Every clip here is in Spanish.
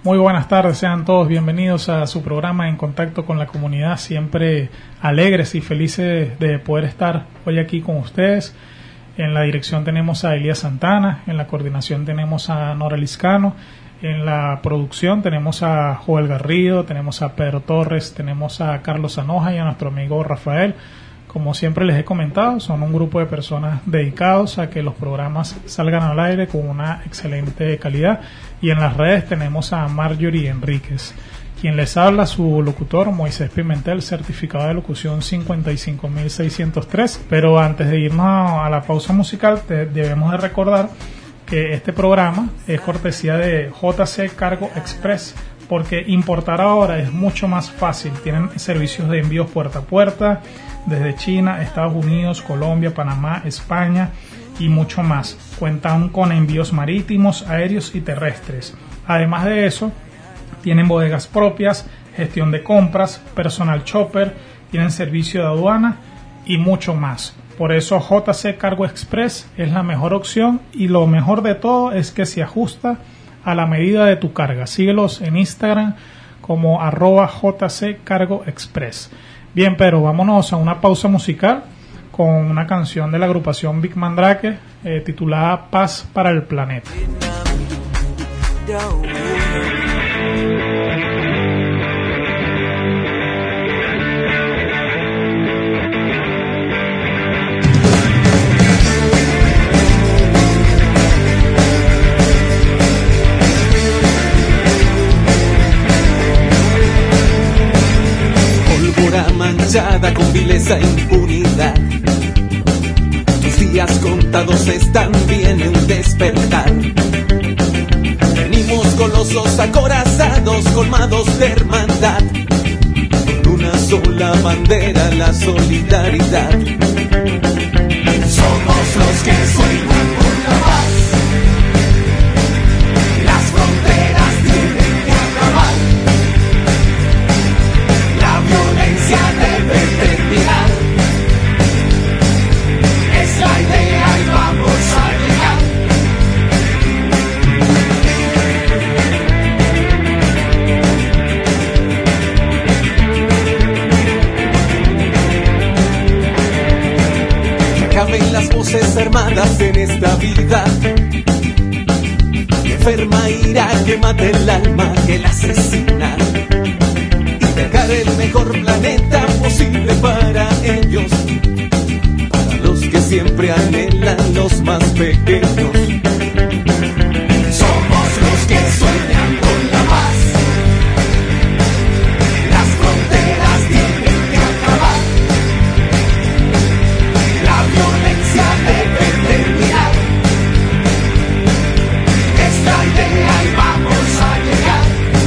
Muy buenas tardes, sean todos bienvenidos a su programa En Contacto con la Comunidad, siempre alegres y felices de poder estar hoy aquí con ustedes. En la dirección tenemos a Elías Santana, en la coordinación tenemos a Nora Liscano, en la producción tenemos a Joel Garrido, tenemos a Pedro Torres, tenemos a Carlos Anoja y a nuestro amigo Rafael. Como siempre les he comentado, son un grupo de personas dedicados a que los programas salgan al aire con una excelente calidad. Y en las redes tenemos a Marjorie Enríquez. Quien les habla, su locutor Moisés Pimentel, certificado de locución 55603. Pero antes de irnos a la pausa musical, debemos de recordar que este programa es cortesía de JC Cargo Express, porque importar ahora es mucho más fácil. Tienen servicios de envíos puerta a puerta desde China, Estados Unidos, Colombia, Panamá, España y mucho más. Cuentan con envíos marítimos, aéreos y terrestres. Además de eso, tienen bodegas propias, gestión de compras, personal chopper, tienen servicio de aduana y mucho más. Por eso JC Cargo Express es la mejor opción, y lo mejor de todo es que se ajusta a la medida de tu carga. Síguelos en Instagram como @JC Cargo Express. Bien, pero vámonos a una pausa musical con una canción de la agrupación Big Mandrake titulada Paz para el Planeta. Manchada con vileza e impunidad, tus días contados están bien en despertar. Venimos colosos acorazados, colmados de hermandad, con una sola bandera, la solidaridad. Somos los que sueñan por la paz, las fronteras tienen que acabar. Violencia debe terminar, es la idea y vamos a llegar. Que acaben las voces armadas en esta vida, que enferma ira, que mate el alma, que la asesina. Dejar el mejor planeta posible para ellos, para los que siempre anhelan los más pequeños. Somos los que sueñan con la paz, las fronteras tienen que acabar, la violencia debe terminar, es la idea y vamos a llegar.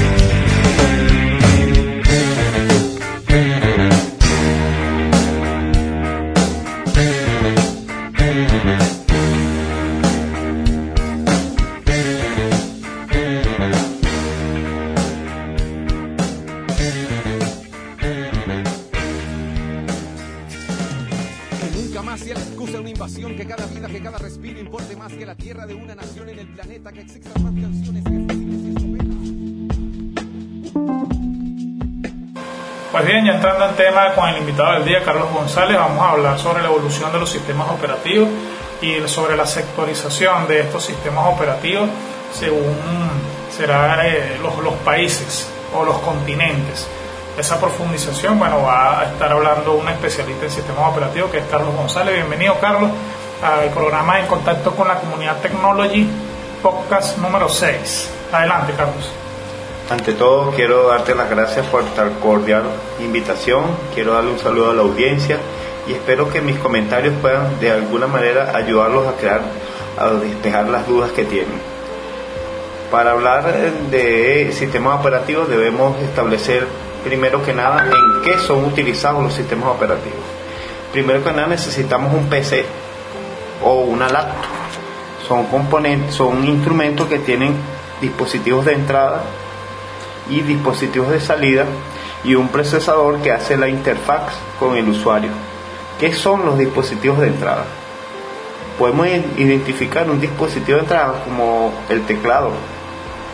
Que cada vida, que cada respiro importe más que la tierra de una nación en el planeta, que existan más canciones que Pues bien, ya entrando en tema con el invitado del día, Carlos González, vamos a hablar sobre la evolución de los sistemas operativos y sobre la sectorización de estos sistemas operativos según los países o los continentes. Esa profundización, bueno, va a estar hablando un especialista en sistemas operativos, que es Carlos González. Bienvenido, Carlos, al programa En Contacto con la Comunidad Technology, podcast número 6. Adelante, Carlos. Ante todo, quiero darte las gracias por tal cordial invitación. Quiero darle un saludo a la audiencia y espero que mis comentarios puedan de alguna manera ayudarlos a despejar las dudas que tienen. Para hablar de sistemas operativos debemos establecer primero que nada en qué son utilizados los sistemas operativos. Primero que nada necesitamos un PC o una laptop. Son componentes, son instrumentos que tienen dispositivos de entrada y dispositivos de salida y un procesador que hace la interfaz con el usuario. ¿Qué son los dispositivos de entrada? Podemos identificar un dispositivo de entrada como el teclado,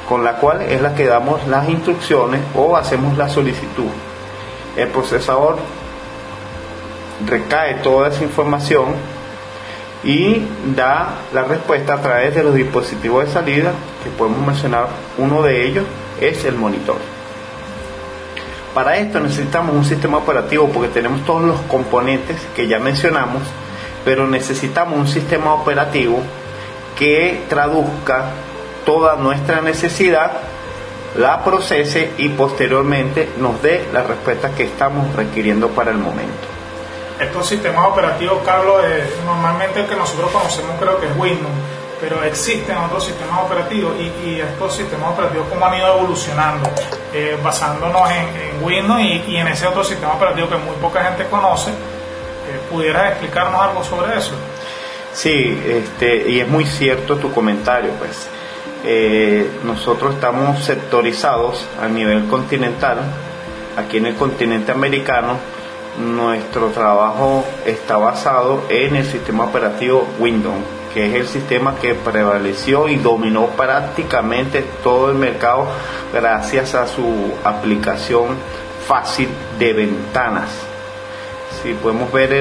con la cual es la que damos las instrucciones o hacemos la solicitud. El procesador recae toda esa información y da la respuesta a través de los dispositivos de salida, que podemos mencionar uno de ellos es el monitor. Para esto necesitamos un sistema operativo porque tenemos todos los componentes que ya mencionamos, pero necesitamos un sistema operativo que traduzca toda nuestra necesidad, la procese y posteriormente nos dé la respuesta que estamos requiriendo para el momento. Estos sistemas operativos, Carlos, normalmente el que nosotros conocemos creo que es Windows, pero existen otros sistemas operativos y estos sistemas operativos cómo han ido evolucionando, basándonos en Windows y en ese otro sistema operativo que muy poca gente conoce. ¿Pudieras explicarnos algo sobre eso? Sí, y es muy cierto tu comentario, pues. Nosotros estamos sectorizados a nivel continental. Aquí en el continente americano nuestro trabajo está basado en el sistema operativo Windows, que es el sistema que prevaleció y dominó prácticamente todo el mercado gracias a su aplicación fácil de ventanas. Si podemos ver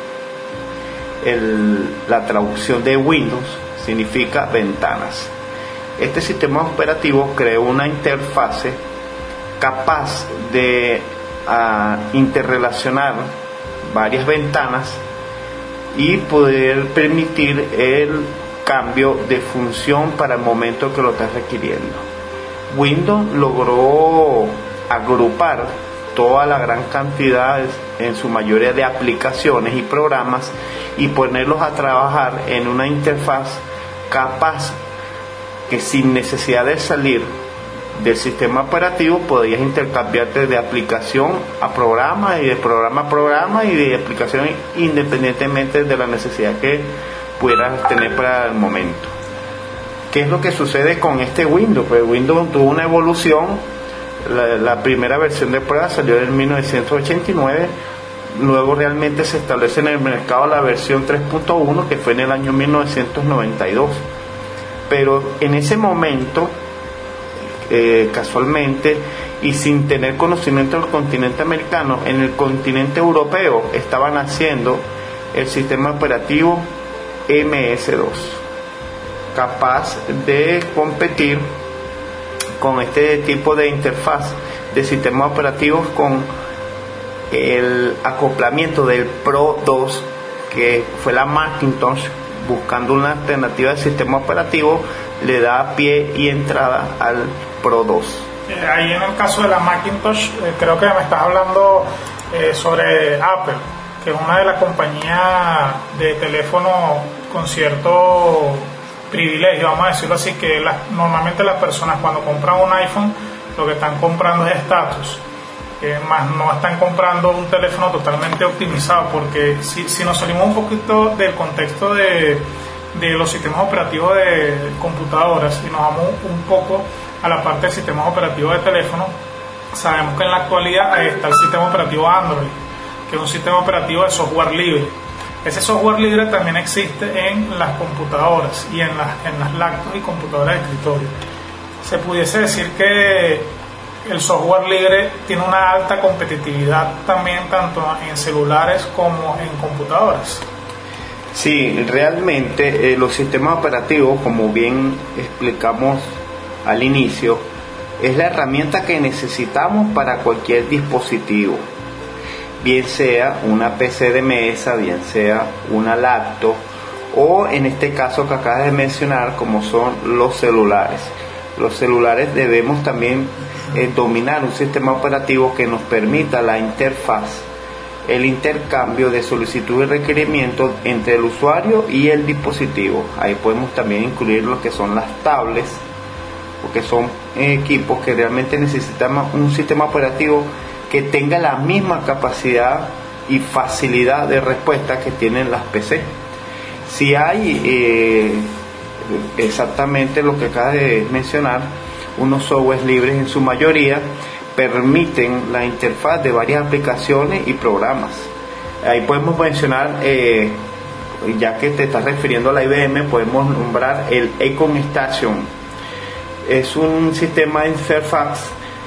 la traducción de Windows, significa ventanas. Este sistema operativo creó una interfase capaz de interrelacionar varias ventanas y poder permitir el cambio de función para el momento que lo estás requiriendo. Windows logró agrupar toda la gran cantidad, en su mayoría, de aplicaciones y programas y ponerlos a trabajar en una interfaz capaz que sin necesidad de salir del sistema operativo podías intercambiarte de aplicación a programa y de programa a programa y de aplicación independientemente de la necesidad que pudieras tener para el momento. ¿Qué es lo que sucede con este Windows? Pues Windows tuvo una evolución. La primera versión de prueba salió en 1989, luego realmente se establece en el mercado la versión 3.1 que fue en el año 1992, pero en ese momento casualmente y sin tener conocimiento del continente americano, en el continente europeo estaban haciendo el sistema operativo MS2, capaz de competir con este tipo de interfaz de sistemas operativos con el acoplamiento del Pro 2, que fue la Macintosh, buscando una alternativa de sistema operativo, le da pie y entrada al Pro 2. Ahí en el caso de la Macintosh, creo que me estás hablando sobre Apple, que es una de las compañías de teléfono con cierto privilegio, vamos a decirlo así, que normalmente las personas cuando compran un iPhone lo que están comprando es estatus, más no están comprando un teléfono totalmente optimizado, porque si nos salimos un poquito del contexto de los sistemas operativos de computadoras y nos vamos un poco a la parte de sistemas operativos de teléfono, sabemos que en la actualidad está el sistema operativo Android, que es un sistema operativo de software libre. Ese software libre también existe en las computadoras y en las laptops y computadoras de escritorio. Se pudiese decir que el software libre tiene una alta competitividad también tanto en celulares como en computadoras. Sí, realmente los sistemas operativos, como bien explicamos al inicio, es la herramienta que necesitamos para cualquier dispositivo, bien sea una PC de mesa, bien sea una laptop o en este caso que acabas de mencionar, como son los celulares. Los celulares debemos también dominar un sistema operativo que nos permita la interfaz, el intercambio de solicitud y requerimientos entre el usuario y el dispositivo. Ahí podemos también incluir lo que son las tablets, porque son equipos que realmente necesitamos un sistema operativo que tenga la misma capacidad y facilidad de respuesta que tienen las PC. Si hay exactamente lo que acabas de mencionar, unos softwares libres en su mayoría permiten la interfaz de varias aplicaciones y programas. Ahí podemos mencionar, ya que te estás refiriendo a la IBM, podemos nombrar el Ecom Station. es un sistema de interfaz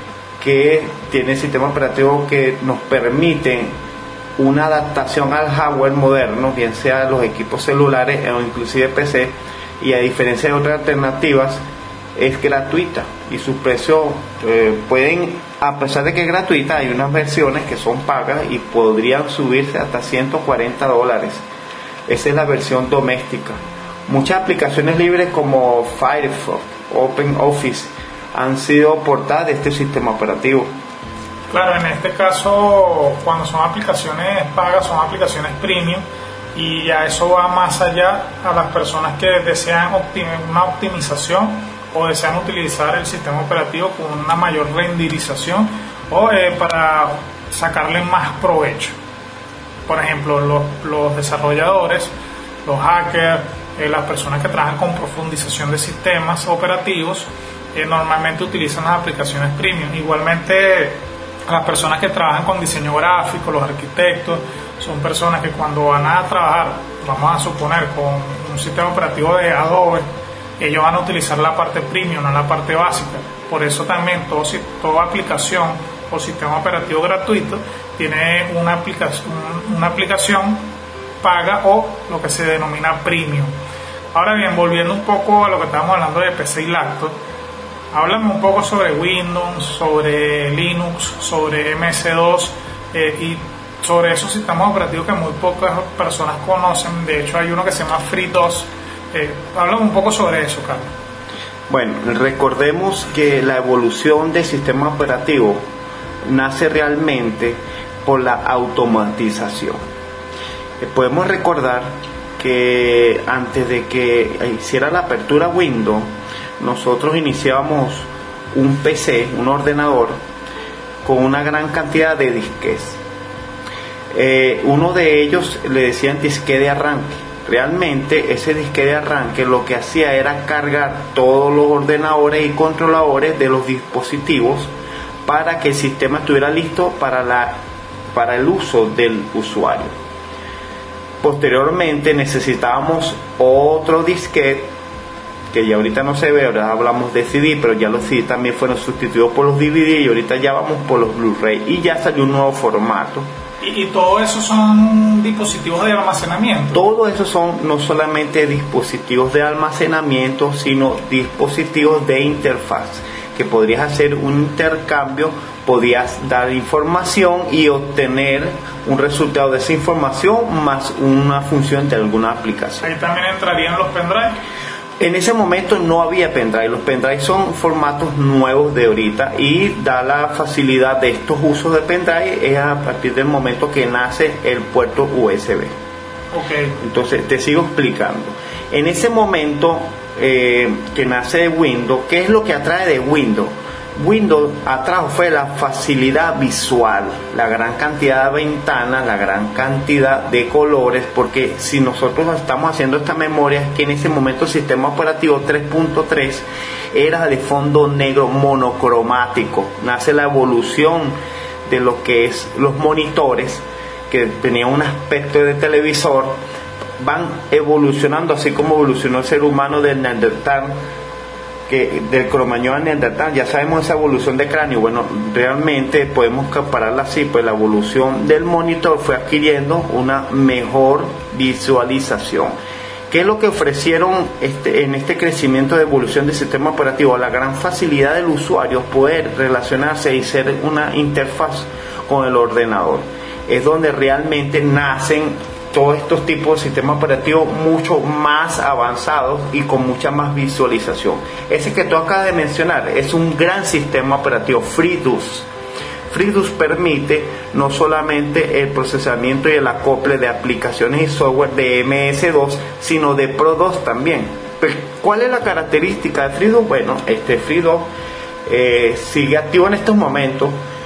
que tiene sistema operativo que nos permite una adaptación al hardware moderno, bien sea los equipos celulares o inclusive PC, y a diferencia de otras alternativas es gratuita y sus precios pueden, a pesar de que es gratuita, hay unas versiones que son pagas y podrían subirse hasta $140. Esa es la versión doméstica. Muchas aplicaciones libres como Firefox, OpenOffice han sido portadas de este sistema operativo. Claro, en este caso, cuando son aplicaciones pagas, son aplicaciones premium, y a eso va más allá a las personas que desean una optimización o desean utilizar el sistema operativo con una mayor renderización o para sacarle más provecho. Por ejemplo, los desarrolladores, los hackers, las personas que trabajan con profundización de sistemas operativos, normalmente utilizan las aplicaciones premium. Igualmente, las personas que trabajan con diseño gráfico, los arquitectos, son personas que cuando van a trabajar, vamos a suponer, con un sistema operativo de Adobe, ellos van a utilizar la parte premium, no la parte básica. Por eso también toda aplicación o sistema operativo gratuito tiene una aplicación paga o lo que se denomina premium. Ahora bien, volviendo un poco a lo que estábamos hablando de PC y laptop, háblame un poco sobre Windows, sobre Linux, sobre MS2 y sobre esos sistemas operativos que muy pocas personas conocen. De hecho, hay uno que se llama FreeDOS. Háblame un poco sobre eso, Carlos. Bueno, recordemos que la evolución del sistema operativo nace realmente por la automatización. Podemos recordar que antes de que hiciera la apertura Windows, nosotros iniciábamos un PC, un ordenador, con una gran cantidad de disquetes. Uno de ellos le decían disquete de arranque. Realmente ese disquete de arranque lo que hacía era cargar todos los ordenadores y controladores de los dispositivos para que el sistema estuviera listo para el uso del usuario. Posteriormente necesitábamos otro disquete, que ya ahorita no se ve, ahora hablamos de CD, pero ya los CD también fueron sustituidos por los DVD y ahorita ya vamos por los Blu-ray y ya salió un nuevo formato. ¿Y todo eso son dispositivos de almacenamiento? Todo eso son no solamente dispositivos de almacenamiento, sino dispositivos de interfaz, que podrías hacer un intercambio, podías dar información y obtener un resultado de esa información más una función de alguna aplicación. Ahí también entrarían los pendrive. En ese momento no había pendrive. Los pendrive son formatos nuevos de ahorita y da la facilidad de estos usos de pendrive es a partir del momento que nace el puerto USB. Okay. Entonces te sigo explicando. En ese momento que nace Windows, ¿qué es lo que atrae de Windows? Windows atrajo fue la facilidad visual, la gran cantidad de ventanas, la gran cantidad de colores, porque si nosotros estamos haciendo esta memoria, es que en ese momento el sistema operativo 3.3 era de fondo negro monocromático. Nace la evolución de lo que es los monitores, que tenían un aspecto de televisor, van evolucionando, así como evolucionó el ser humano del Neandertal, del Cro-Magnon al Neandertal. Ya sabemos esa evolución de cráneo. Bueno, realmente podemos compararla así, pues la evolución del monitor fue adquiriendo una mejor visualización. ¿Qué es lo que ofrecieron en este crecimiento de evolución del sistema operativo? La gran facilidad del usuario poder relacionarse y ser una interfaz con el ordenador. Es donde realmente nacen todos estos tipos de sistemas operativos mucho más avanzados y con mucha más visualización. Ese que tú acabas de mencionar es un gran sistema operativo, FreeDOS. FreeDOS permite no solamente el procesamiento y el acople de aplicaciones y software de MS2, sino de Pro2 también. Pero, ¿cuál es la característica de FreeDOS? Bueno, FreeDOS sigue activo en estos momentos.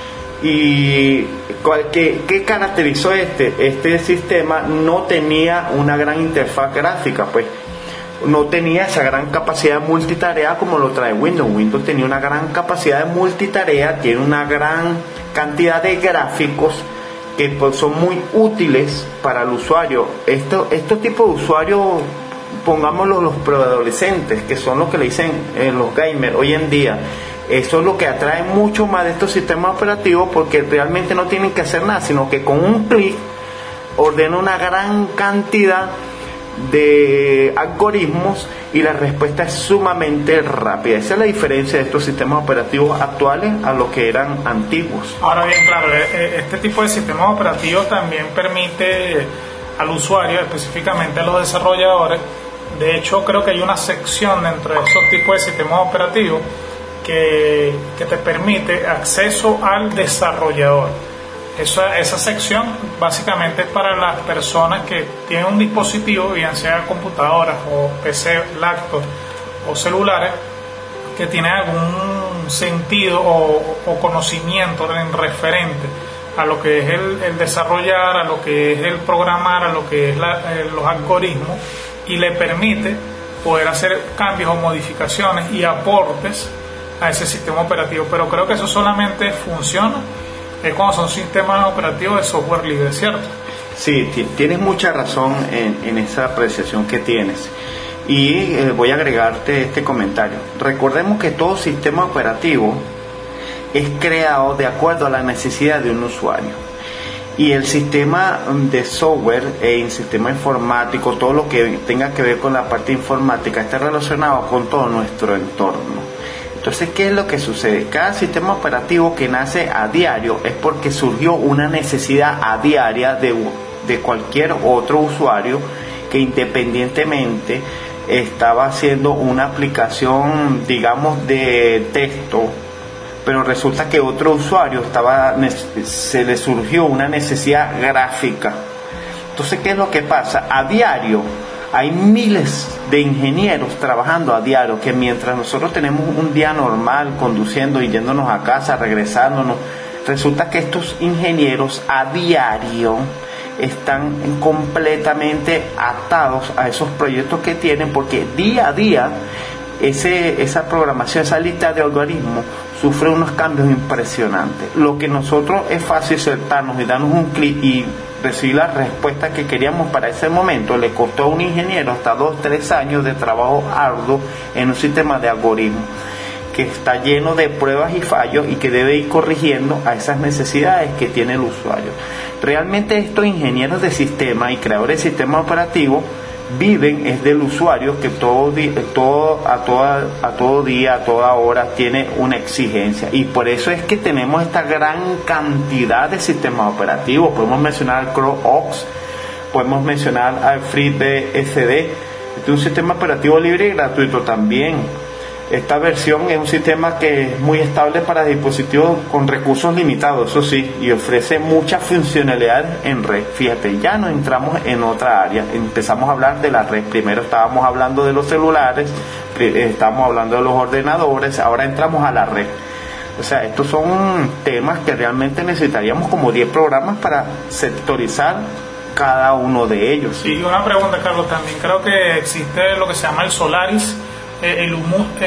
¿Y qué caracterizó este sistema? No tenía una gran interfaz gráfica, pues no tenía esa gran capacidad de multitarea como lo trae Windows. Windows tenía una gran capacidad de multitarea, tiene una gran cantidad de gráficos que pues son muy útiles para el usuario. Estos tipos de usuarios pongámoslo, los preadolescentes, que son los que le dicen los gamers hoy en día. Eso es lo que atrae mucho más de estos sistemas operativos, porque realmente no tienen que hacer nada, sino que con un clic ordena una gran cantidad de algoritmos y la respuesta es sumamente rápida. Esa es la diferencia de estos sistemas operativos actuales a los que eran antiguos. Ahora bien, claro, este tipo de sistemas operativos también permite al usuario, específicamente a los desarrolladores. De hecho, creo que hay una sección dentro de esos tipos de sistemas operativos que te permite acceso al desarrollador. Esa sección básicamente es para las personas que tienen un dispositivo, bien sea computadoras o PC, laptop o celulares, que tienen algún sentido o conocimiento en referente a lo que es el desarrollar, a lo que es el programar, a lo que es los algoritmos, y le permite poder hacer cambios o modificaciones y aportes a ese sistema operativo. Pero creo que eso solamente funciona cuando son sistemas operativos de software libre, ¿cierto? Sí, tienes mucha razón en esa apreciación que tienes. Y voy a agregarte este comentario. Recordemos que todo sistema operativo es creado de acuerdo a la necesidad de un usuario. Y el sistema de software, el sistema informático, todo lo que tenga que ver con la parte informática, está relacionado con todo nuestro entorno. Entonces, ¿qué es lo que sucede? Cada sistema operativo que nace a diario es porque surgió una necesidad a diaria de cualquier otro usuario que independientemente estaba haciendo una aplicación, digamos, de texto, pero resulta que otro usuario se le surgió una necesidad gráfica. Entonces, ¿qué es lo que pasa? A diario hay miles de ingenieros trabajando a diario, que mientras nosotros tenemos un día normal conduciendo y yéndonos a casa, regresándonos, resulta que estos ingenieros a diario están completamente atados a esos proyectos que tienen, porque día a día esa programación, esa lista de algoritmos sufre unos cambios impresionantes. Lo que nosotros es fácil sentarnos y darnos un clic y recibir la respuesta que queríamos para ese momento, le costó a un ingeniero hasta 2-3 años de trabajo arduo en un sistema de algoritmos que está lleno de pruebas y fallos y que debe ir corrigiendo a esas necesidades que tiene el usuario. Realmente estos ingenieros de sistema y creadores de sistemas operativos viven es del usuario, que a todo día, a toda hora tiene una exigencia, y por eso es que tenemos esta gran cantidad de sistemas operativos. Podemos mencionar al CentOS, podemos mencionar al FreeBSD. Este es un sistema operativo libre y gratuito también. Esta versión es un sistema que es muy estable para dispositivos con recursos limitados, eso sí, y ofrece mucha funcionalidad en red. Fíjate, ya nos entramos en otra área, empezamos a hablar de la red. Primero estábamos hablando de los celulares, estábamos hablando de los ordenadores, ahora entramos a la red. O sea, estos son temas que realmente necesitaríamos como 10 programas para sectorizar cada uno de ellos. Sí, una pregunta, Carlos, también creo que existe lo que se llama el Solaris, el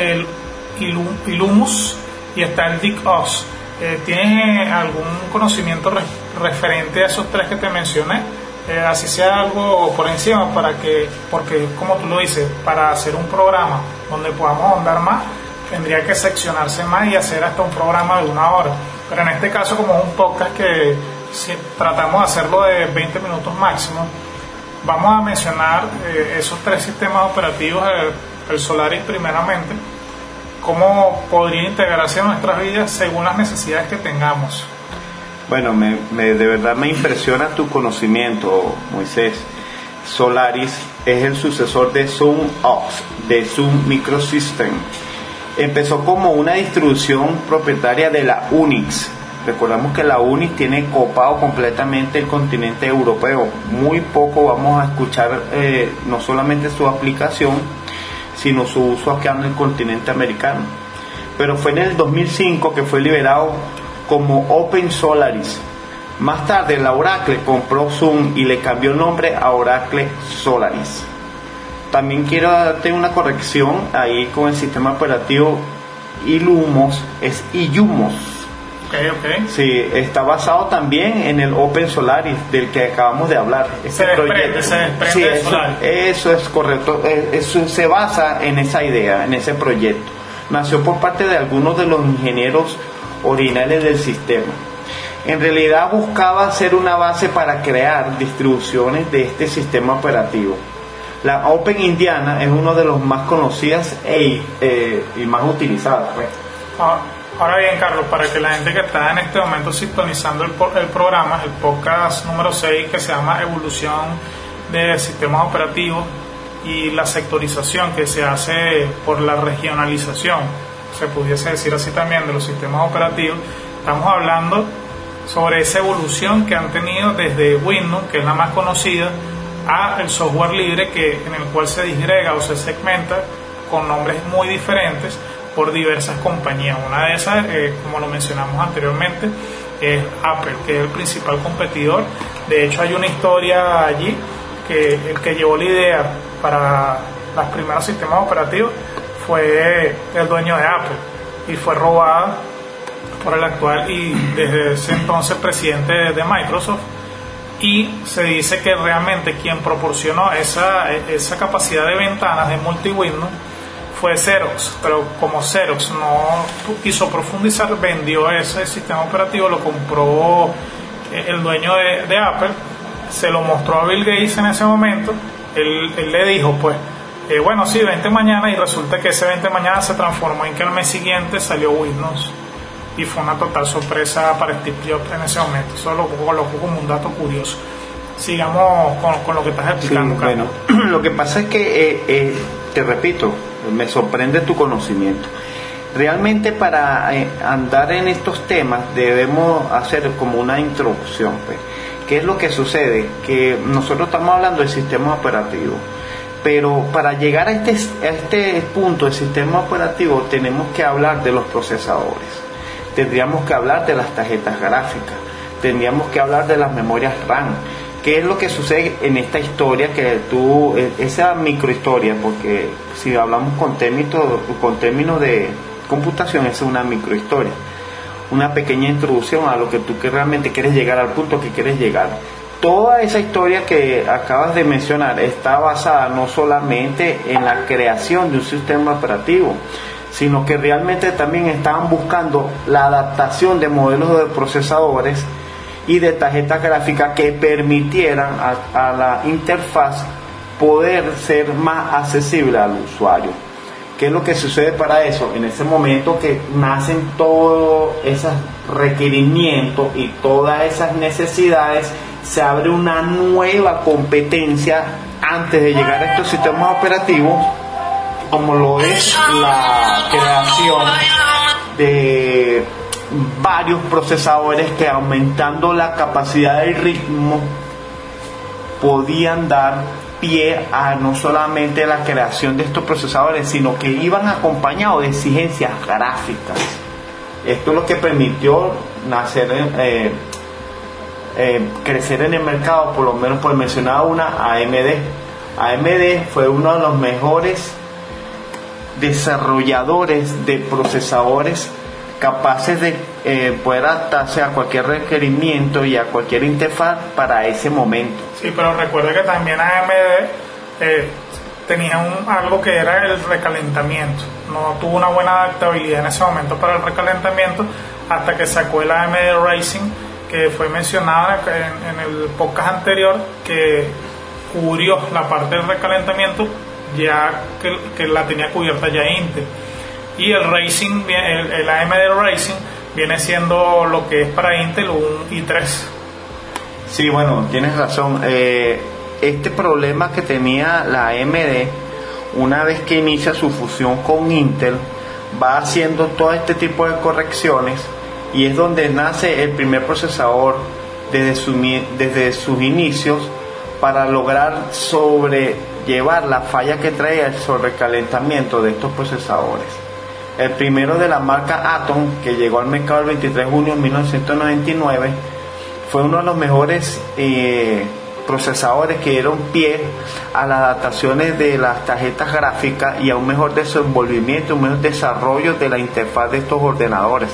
Illumus y está el DigOS. ¿Tienes algún conocimiento referente a esos tres que te mencioné? Así sea algo por encima, porque como tú lo dices, para hacer un programa donde podamos ahondar más, tendría que seccionarse más y hacer hasta un programa de 1 hora. Pero en este caso, como es un podcast que si tratamos de hacerlo de 20 minutos máximo, vamos a mencionar esos 3 sistemas operativos. El Solaris primeramente, cómo podría integrarse en nuestras vidas según las necesidades que tengamos. Bueno, de verdad me impresiona tu conocimiento, Moisés. Solaris es el sucesor de ZoomOS, de Zoom Microsystem. Empezó como una distribución propietaria de la Unix. Recordamos que la Unix tiene copado completamente el continente europeo. Muy poco vamos a escuchar no solamente su aplicación, sino su uso acá en el continente americano. Pero fue en el 2005 que fue liberado como Open Solaris. Más tarde la Oracle compró Zoom y le cambió el nombre a Oracle Solaris. También quiero darte una corrección ahí con el sistema operativo Illumos, es Illumos. Okay. Sí, está basado también en el Open Solaris del que acabamos de hablar. Se desprende sí, de Solaris. Eso es correcto. Eso se basa en esa idea, en ese proyecto. Nació por parte de algunos de los ingenieros originales del sistema. En realidad buscaba ser una base para crear distribuciones de este sistema operativo. La Open Indiana es uno de los más conocidas y más utilizadas, pues. Ahora bien, Carlos, para que la gente que está en este momento sintonizando el programa, el podcast número 6, que se llama Evolución de Sistemas Operativos y la sectorización que se hace por la regionalización, se pudiese decir así también, de los sistemas operativos, estamos hablando sobre esa evolución que han tenido desde Windows, que es la más conocida, a el software libre, en el cual se disgrega o se segmenta con nombres muy diferentes por diversas compañías. Una de esas, como lo mencionamos anteriormente, es Apple, que es el principal competidor. De hecho, hay una historia allí que el que llevó la idea para los primeros sistemas operativos fue el dueño de Apple y fue robada por el actual y desde ese entonces presidente de Microsoft. Y se dice que realmente quien proporcionó esa capacidad de ventanas de multi-Windows fue Xerox, pero como Xerox no quiso profundizar, vendió ese sistema operativo, lo compró el dueño de Apple, se lo mostró a Bill Gates en ese momento. Él le dijo, pues, bueno, sí, vente mañana, y resulta que ese vente mañana se transformó en que al mes siguiente salió Windows, y fue una total sorpresa para Steve Jobs en ese momento. Eso lo coloco como un dato curioso. Sigamos con lo que estás explicando, sí, Carlos. Bueno, lo que pasa es que, te repito, me sorprende tu conocimiento. Realmente para andar en estos temas debemos hacer como una introducción, pues. ¿Qué es lo que sucede? Que nosotros estamos hablando de sistemas operativos, pero para llegar a este punto de sistema operativo tenemos que hablar de los procesadores, tendríamos que hablar de las tarjetas gráficas, tendríamos que hablar de las memorias RAM. ¿Qué es lo que sucede en esta historia esa microhistoria? Porque si hablamos con términos de computación, es una microhistoria, una pequeña introducción a lo que tú realmente quieres llegar, al punto que quieres llegar. Toda esa historia que acabas de mencionar está basada no solamente en la creación de un sistema operativo, sino que realmente también estaban buscando la adaptación de modelos de procesadores y de tarjetas gráficas que permitieran a la interfaz poder ser más accesible al usuario. ¿Qué es lo que sucede para eso? En ese momento que nacen todos esos requerimientos y todas esas necesidades, se abre una nueva competencia antes de llegar a estos sistemas operativos, como lo es la creación de varios procesadores que, aumentando la capacidad del ritmo, podían dar pie a no solamente la creación de estos procesadores, sino que iban acompañados de exigencias gráficas. Esto es lo que permitió crecer en el mercado, por lo menos por mencionar una, AMD. AMD fue uno de los mejores desarrolladores de procesadores capaces de poder adaptarse a cualquier requerimiento y a cualquier interfaz para ese momento. Sí, pero recuerda que también AMD tenía algo que era el recalentamiento. No tuvo una buena adaptabilidad en ese momento para el recalentamiento, hasta que sacó el AMD Ryzen, que fue mencionada en el podcast anterior, que cubrió la parte del recalentamiento, ya que la tenía cubierta ya Intel. Y el Ryzen, el AMD Ryzen viene siendo lo que es para Intel un i3. Sí, bueno, tienes razón. Este problema que tenía la AMD, una vez que inicia su fusión con Intel, va haciendo todo este tipo de correcciones, y es donde nace el primer procesador desde sus inicios, para lograr sobrellevar la falla que traía el sobrecalentamiento de estos procesadores. El primero, de la marca Atom, que llegó al mercado el 23 de junio de 1999, fue uno de los mejores procesadores que dieron pie a las adaptaciones de las tarjetas gráficas y a un mejor desenvolvimiento, un mejor desarrollo de la interfaz de estos ordenadores.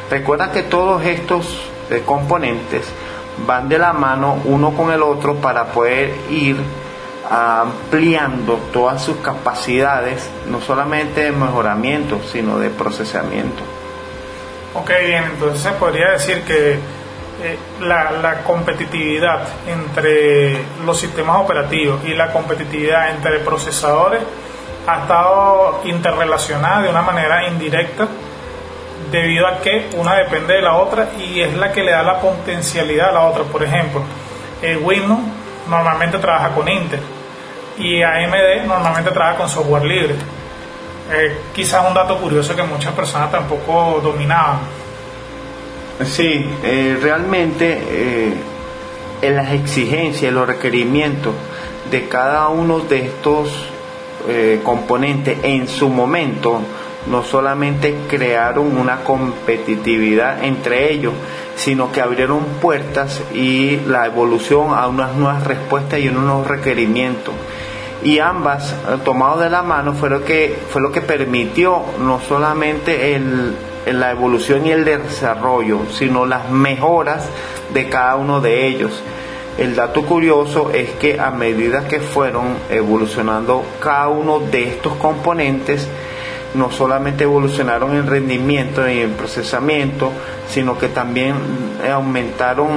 Recuerda que todos estos componentes van de la mano uno con el otro para poder ir ampliando todas sus capacidades, no solamente de mejoramiento, sino de procesamiento. Ok, bien, entonces se podría decir que la competitividad entre los sistemas operativos y la competitividad entre procesadores ha estado interrelacionada de una manera indirecta, debido a que una depende de la otra y es la que le da la potencialidad a la otra. Por ejemplo, Windows normalmente trabaja con Intel y AMD normalmente trabaja con software libre. Quizás un dato curioso que muchas personas tampoco dominaban. Sí, realmente en las exigencias, los requerimientos de cada uno de estos componentes en su momento no solamente crearon una competitividad entre ellos, sino que abrieron puertas y la evolución a unas nuevas respuestas y unos nuevos requerimientos. Y ambas, tomados de la mano, fue lo que permitió no solamente la evolución y el desarrollo, sino las mejoras de cada uno de ellos. El dato curioso es que a medida que fueron evolucionando cada uno de estos componentes, no solamente evolucionaron en rendimiento y en procesamiento, sino que también aumentaron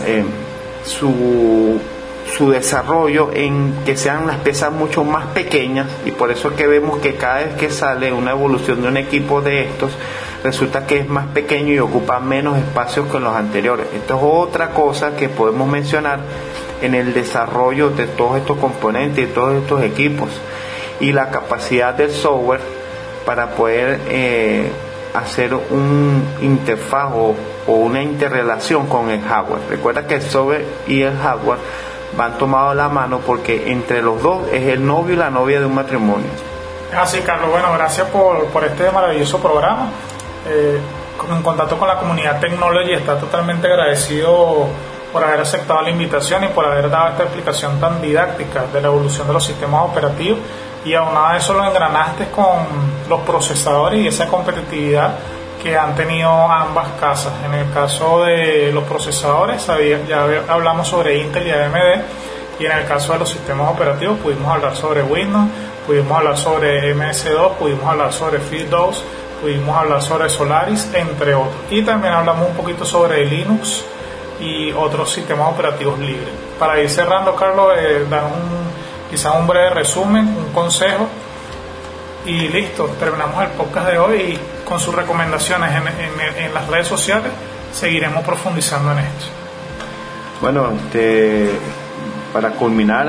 su desarrollo en que sean las piezas mucho más pequeñas, y por eso es que vemos que cada vez que sale una evolución de un equipo de estos, resulta que es más pequeño y ocupa menos espacios que los anteriores. Esto es otra cosa que podemos mencionar en el desarrollo de todos estos componentes y de todos estos equipos, y la capacidad del software para poder hacer un interfaz o una interrelación con el hardware. Recuerda que el software y el hardware van tomados de la mano porque entre los dos es el novio y la novia de un matrimonio. Así, Carlos, bueno, gracias por este maravilloso programa. En contacto con la comunidad Technology está totalmente agradecido por haber aceptado la invitación y por haber dado esta explicación tan didáctica de la evolución de los sistemas operativos, y aunado a eso lo engranaste con los procesadores y esa competitividad que han tenido ambas casas. En el caso de los procesadores ya hablamos sobre Intel y AMD, y en el caso de los sistemas operativos pudimos hablar sobre Windows, pudimos hablar sobre MS2, pudimos hablar sobre FreeDOS, pudimos hablar sobre Solaris, entre otros, y también hablamos un poquito sobre Linux y otros sistemas operativos libres. Para ir cerrando, Carlos, dar quizás un breve resumen, un consejo, y listo, terminamos el podcast de hoy, y con sus recomendaciones en las redes sociales seguiremos profundizando en esto. Bueno, para culminar,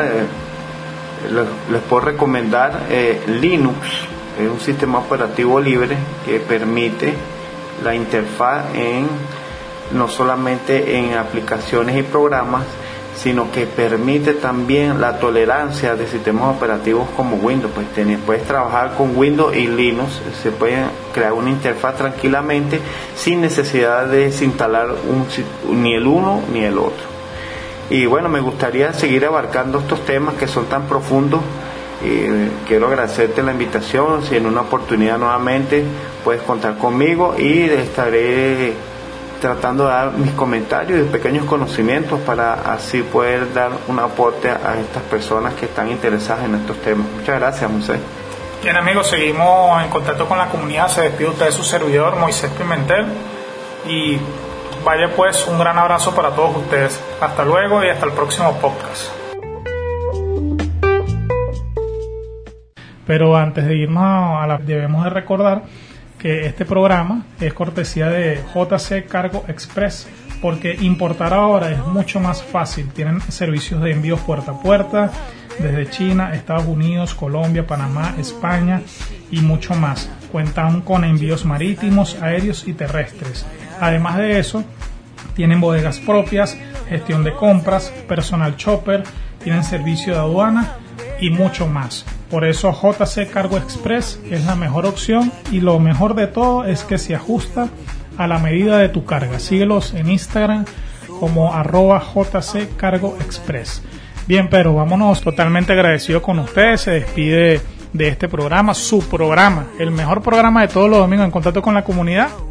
les puedo recomendar Linux. Es un sistema operativo libre que permite la interfaz no solamente en aplicaciones y programas, sino que permite también la tolerancia de sistemas operativos como Windows. Pues puedes trabajar con Windows y Linux, se puede crear una interfaz tranquilamente sin necesidad de desinstalar ni el uno ni el otro. Y bueno, me gustaría seguir abarcando estos temas que son tan profundos. Quiero agradecerte la invitación. Si en una oportunidad nuevamente puedes contar conmigo, y estaré tratando de dar mis comentarios y pequeños conocimientos para así poder dar un aporte a estas personas que están interesadas en estos temas. Muchas gracias, Moisés. Bien, amigos, seguimos en contacto con la comunidad. Se despide usted de su servidor, Moisés Pimentel, y vaya pues un gran abrazo para todos ustedes. Hasta luego y hasta el próximo podcast. Pero antes de irnos debemos de recordar que este programa es cortesía de JC Cargo Express, porque importar ahora es mucho más fácil. Tienen servicios de envíos puerta a puerta desde China, Estados Unidos, Colombia, Panamá, España y mucho más. Cuentan con envíos marítimos, aéreos y terrestres. Además de eso, tienen bodegas propias, gestión de compras, personal shopper, tienen servicio de aduana y mucho más. Por eso JC Cargo Express es la mejor opción, y lo mejor de todo es que se ajusta a la medida de tu carga. Síguelos en Instagram como @JC Cargo Express. Bien, pero vámonos, totalmente agradecido con ustedes. Se despide de este programa, su programa, el mejor programa de todos los domingos en contacto con la comunidad,